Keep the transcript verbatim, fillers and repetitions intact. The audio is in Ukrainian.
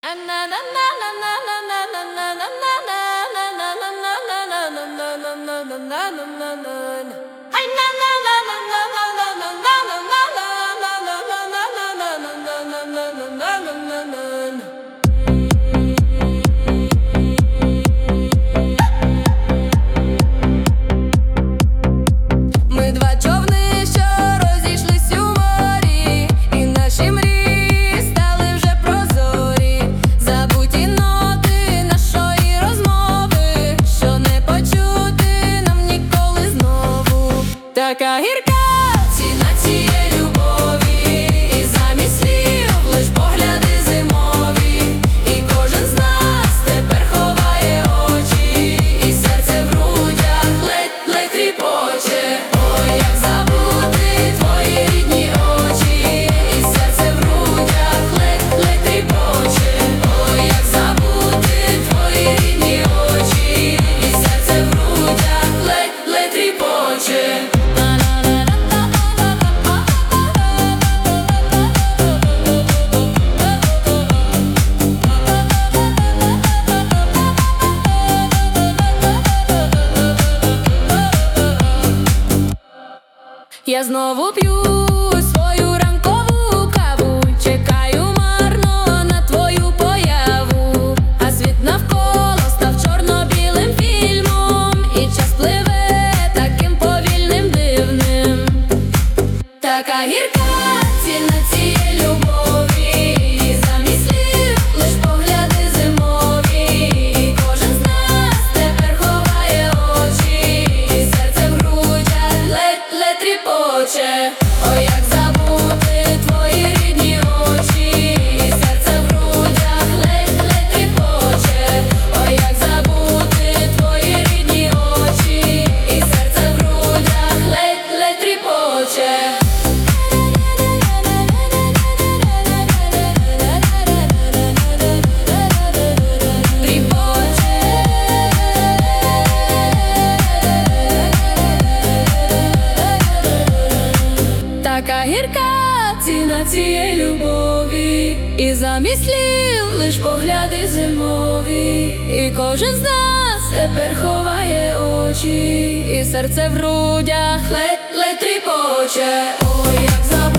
Ми два човни, що розійшлись у морі, і наші мрії стали вже прозорі. Забуті ноти нашої розмови, що не почути нам ніколи знову. Така гірка ціна цієї любові, і замість слів лиш погляди зимові. І кожен з нас тепер ховає очі, і серце в грудях ледь-ледь тріпоче. Ой, як забути твої рідні очі, і серце в грудях ледь-ледь тріпоче. Ой, як забути твої рідні очі, і серце в грудях ледь-ледь тріпоче. Я знову п'ю свою ранкову каву, чекаю марно на твою появу, а світ навколо став чорно-білим фільмом, і час пливе таким повільним, дивним. Така гірка ціна цієї любові, і замість слів лиш погляди зимові. І кожен з нас тепер ховає очі, і серце в грудях ледь-ледь тріпоче. Ой, як забути твої рідні очі, і серце в грудях ледь-ледь тріпоче. Ой, як забути твої рідні очі, і серце в грудях ледь-ледь тріпоче. Така гірка ціна цієї любові, і замість слів лиш погляди зимові. І кожен з нас тепер ховає очі, і серце в грудях ледь-ледь тріпоче. Ой, як забути